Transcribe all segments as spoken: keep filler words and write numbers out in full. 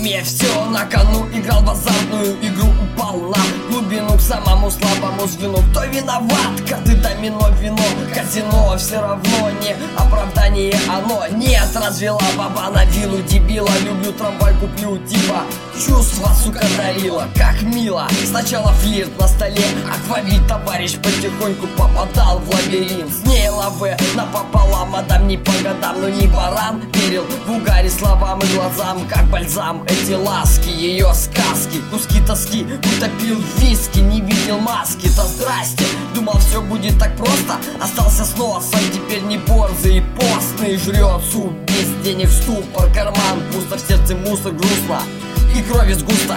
время, все на кону. Играл в азартную игру, упал на глубину, к самому слабому звену. Кто виноват? Карты, домино, вино, казино. Все равно не оправдание оно. Нет, развела баба на виллу, дебила. Люблю трамвай, куплю, типа чувства, сука, дарила. Как мило, сначала флирт на столе, аквавит, товарищ потихоньку попадал в лабиринт. С ней лаве напополам, мадам не по годам, но не баран. Верил в угаре словам и глазам, как бальзам. Эти ласки, ее сказки, куски тоски, утопил в виски, не видел маски-то. Здрасте, думал все будет так просто, остался с носом, теперь не борзый и постный. Жрет суп, без денег ступор, карман пусто, в сердце мусор, грустно и крови сгусток.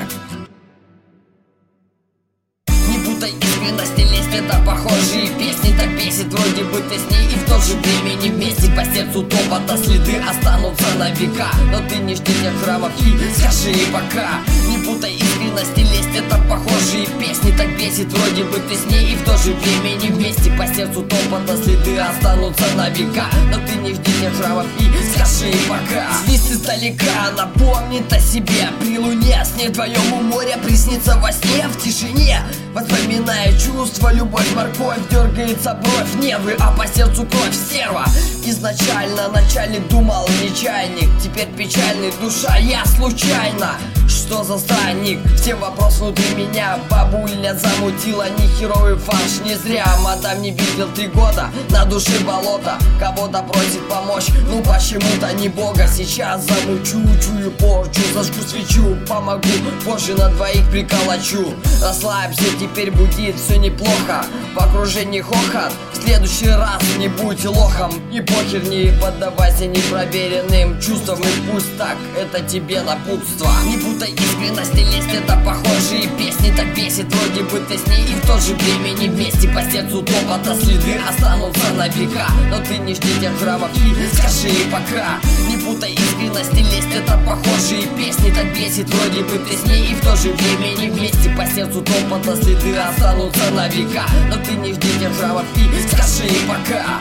Не путай искренность и лесть, это похожие песни. Так бесит, вроде бы ты с ней и в то же время не вместе. По сердцу топота следы останутся на века, но ты не жди тех храмов и скажи ей пока. Не путай искренность и лесть, это похожие песни. Так бесит, вроде бы ты с ней и в то же время не вместе. По сердцу топота следы останутся на века, но ты не жди тех храмов и скажи ей пока. Свист издалека напомнит о себе. При луне с ней вдвоем у моря приснится во сне, в тишине, воспоминая чувства, любовь, морковь, дергается бровь, нервы, а по сердцу кровь, стерва. Изначально начальник думал не чайник, теперь печальный, душа я случайно. Что за странник? Все вопросы внутри меня. Бабуля замутила, не херовый фарш, не зря. Мадам не видел три года, на душе болото. Кого-то просит помочь, ну почему-то не Бога. Сейчас замучу, чую порчу, зажгу свечу, помогу, позже на двоих приколочу. Расслабься, теперь будет все неплохо, в окружении хохот. В следующий раз не будь лохом, и похер, не поддавайся непроверенным чувствам. И пусть так, это тебе напутство. Не путай искренность и лесть, это похожие песни. Так бесит, вроде бы ты с ней и в то же время не вместе. По сердцу топота следы останутся на века, но ты не жди тех храмов и скажи ей пока. Не путай искренность и лесть, это похожие песни. Так бесит, вроде бы ты с ней и в то же время не вместе. По сердцу топота следы останутся на века, но ты не жди тех храмов и скажи ей пока.